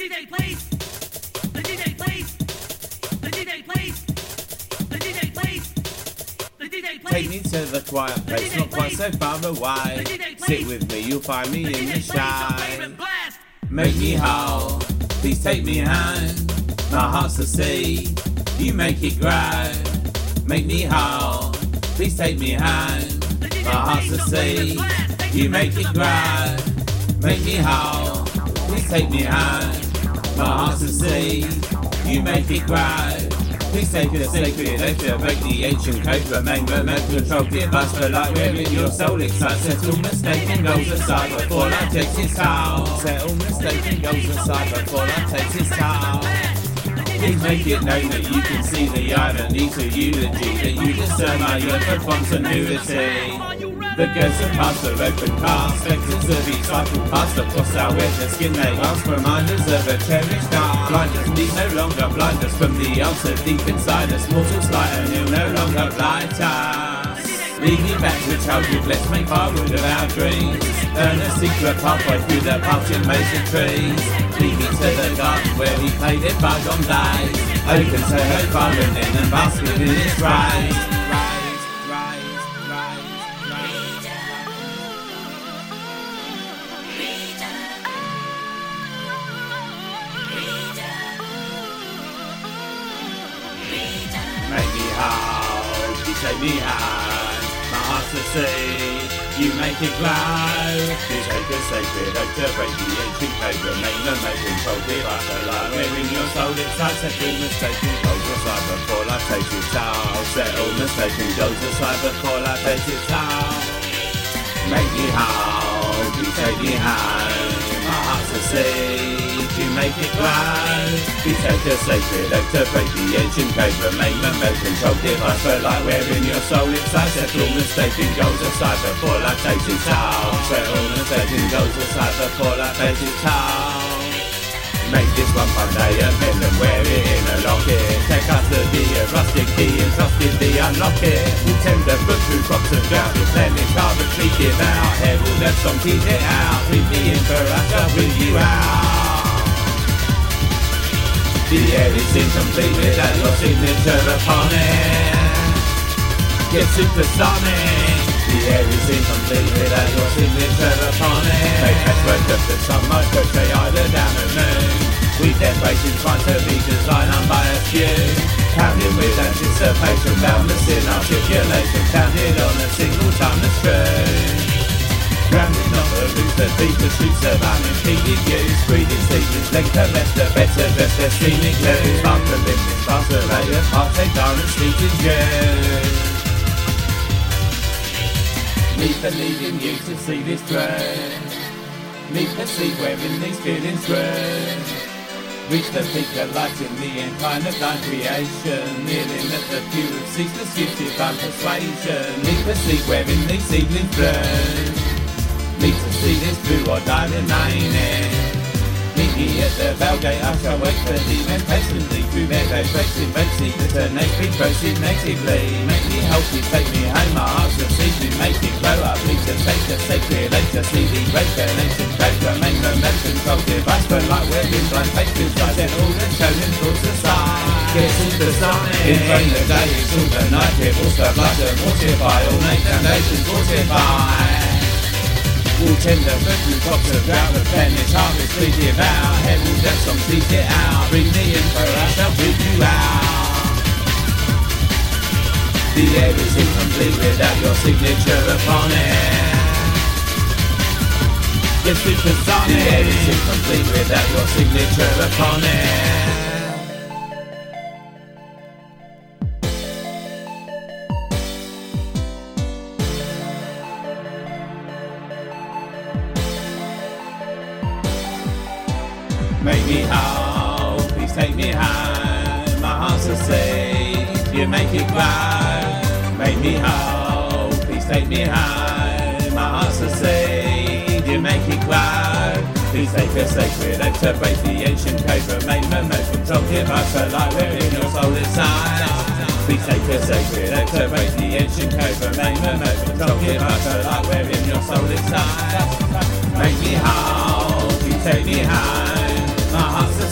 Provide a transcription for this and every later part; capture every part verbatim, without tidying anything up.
D J plays. The D J plays. The D J plays. The D J plays. The D J plays. Take me to the quiet place, not quite so far away. Sit with me, you'll find me in the shade. Make me whole, please take me home. My heart's the sea, you make it grow. Make me whole, please take me home. My heart's the sea, you make it grow. Make me whole, please take me home. My heart's the sea, you make it grow. Please take the sacred lecture, break the ancient code, remain remote control, give us the light wherein your soul excites. Settle mistaken goes aside before life takes its toll. Settle mistaken goes aside before life takes its toll. Please make it known that you can see the irony to eulogy, that you discern my yearn for continuity. The ghosts of past are open cast, spectres of each cycle past across our weather skin. They ask reminders of a cherished art. Blinders need no longer blind us from the altar deep inside us. Mortals light and you'll no longer blight us. Lead me back to childhood, let's make firewood of our dreams. Earn a secret pathway through the parching maze of trees. Lead me to the garden where we played it bygone days. Open to her fire and then bask in its rays. Make me whole, you take me home. My heart's the sea, you make it glow. You take a sacred oath to break the ancient code, remain the most control, give us a light wherein your soul excites. Settle mistaken goes aside before life takes its toll. Settle mistaken goes aside before life takes its toll. Make me whole, you take me home. My heart's the sea, you make it glow. You take a sacred oath to break the ancient code, remain remote control, give us the light wherein your soul excites. Settle mistaken goes aside before life takes its toll. Settle mistaken goes aside before life takes its toll. Make this one fun day a pen and wear it in a locket. Take us to the rustic key and trust in the unlock it. We'll tend the foot through crops and drought, replenish harvest, speak it out. Herald that song, keep it out. Bring me in for us, I'll bring you out. The air is incomplete without your signature upon it. Get supersonic. The air is incomplete without your signature upon it. Make patchwork of the sun, might portray either down the moon. We decorated trying to be designed unbiased view. Counted with anticipation, boundless in articulation. Counted on a single timeless screw. Grounded on the roof that beat the streets of unimpeded views. Breathing seasons, length of Leicester, better dress their scenic blues. Sparkle in this fast array of heart-take garden streets in June. Me believing you to see this through. Me perceive wherein these feelings grew. Reach the peak of light in the end, kind of thine creation. Kneeling at the pew of ceaseless future by persuasion. Me perceive wherein these seedlings bloom. Need to see this through or die remaining. Meet me at the Belgate, I shall wait for thee. Then patiently through meadow breaks in red sea. The turn next be proceed natively. Make me healthy, take me home, my heart's received me. Make it grow up, need to take the sacred ache to see thee break an ancient code. Remain momentum, control device, but like we're in blind faith to try. Set all the chosen thoughts aside. Get supersonic. In frame the day, it's all the night. It will start like to mortify. All night foundations fortify. We'll tend the foot through tops of drought, replenish harvest, please give out. Herald that song, please get out. Bring me in for us, I'll bring you out. The air is incomplete without your signature upon it. Yes, supersonic. The air is incomplete without your signature upon it. Make me whole, please take me home. My heart's a sea, you make it glow. Make me whole, please take me home. My heart's a sea, you make it glow. Please take a sacred oath to break the ancient code. Remain remote control, give us a light wherein your soul resides. Please take a sacred oath to break the ancient code. Remain remote control, give us a light wherein your soul resides. Make me whole, please take me home. My heart's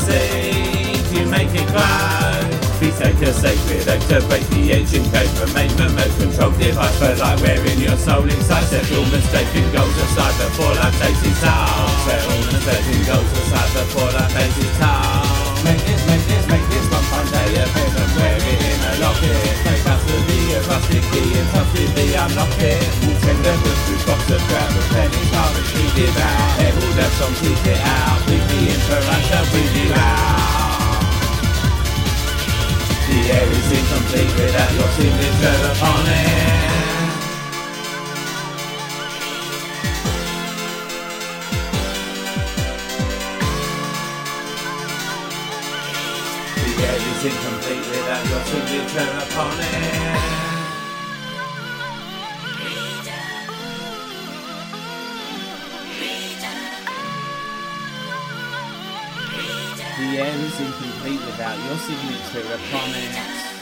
take a sacred oath to break the ancient code, remain remote controlled device for like wearing your soul inside. Set all mistaken goals aside before life takes its toll. Set all mistaken goals aside before life takes its toll. Make this, make this, make this one fine day a pen and wear it in a locket. Take custody of rusty key and trustedly unlock it. We'll send the book through box of grab a penny car and treat it out. Head all that song, keep it out. Beat the infrared, shall breathe you out. The air is incomplete without your signature upon it. The air is incomplete without your signature upon it. The air is incomplete without your signature upon it.